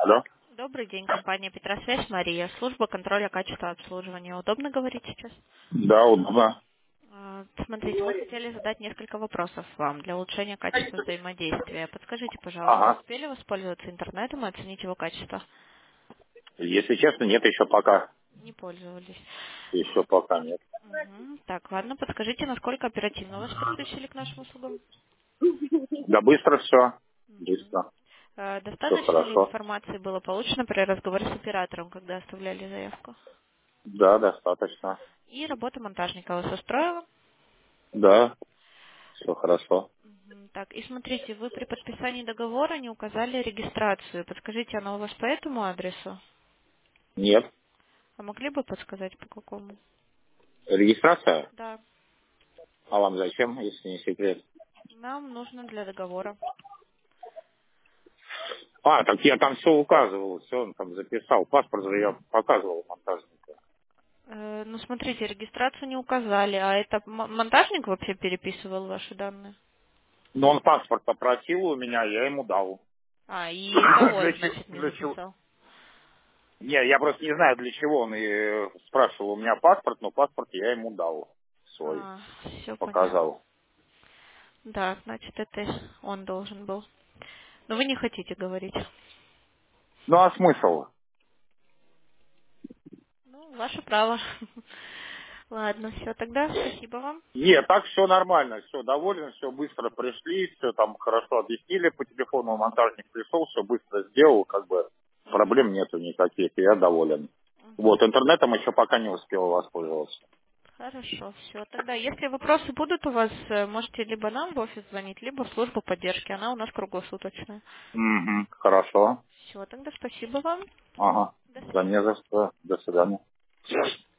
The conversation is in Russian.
Алло? Добрый день, компания Петросвязь, Мария. Служба контроля качества обслуживания. Удобно говорить сейчас? Да, удобно. Смотрите, мы хотели задать несколько вопросов вам для улучшения качества взаимодействия. Подскажите, пожалуйста, Ага. успели воспользоваться интернетом и оценить его качество? Если честно, нет, еще пока. Не пользовались. Еще пока нет. Мгм. Так, ладно, подскажите, насколько оперативно вас подключили к нашим услугам? Да быстро все. Мгм. Быстро. Все Достаточно ли хорошо. информации было получено при разговоре с оператором, когда оставляли заявку? Да, достаточно. И работа монтажника вас устроила? Да, все хорошо. Так, и смотрите, вы при подписании договора не указали регистрацию. Подскажите, она у вас по этому адресу? Нет. А могли бы подсказать, по какому? Регистрация? Да, А вам зачем, если не секрет? нам нужно для договора. А, так я там все указывал, все он там записал. Паспорт же я показывал монтажнику. Ну, смотрите, регистрацию не указали, а это монтажник вообще переписывал ваши данные? Но он паспорт попросил у меня, я ему дал. А, и СОО, Для чего? значит, не Для чего? записал. Не, я просто не знаю, для чего он и спрашивал у меня паспорт, но паспорт я ему дал свой, А, все понятно. показал. Да, значит, это он должен был. Но вы не хотите говорить. Ну а смысл? Ну, ваше право. Ладно, все, тогда спасибо вам. Нет, так все нормально, все доволен, все быстро пришли, все там хорошо объяснили по телефону, монтажник пришел, все быстро сделал, как бы проблем нету никаких, и я доволен. Вот, Мгм. интернетом еще пока не успел воспользоваться. Хорошо, все. Тогда, если вопросы будут у вас, можете либо нам в офис звонить, либо в службу поддержки. Она у нас круглосуточная. Угу, хорошо. Все, тогда спасибо вам. Ага. До Да не свидания. за что. До свидания.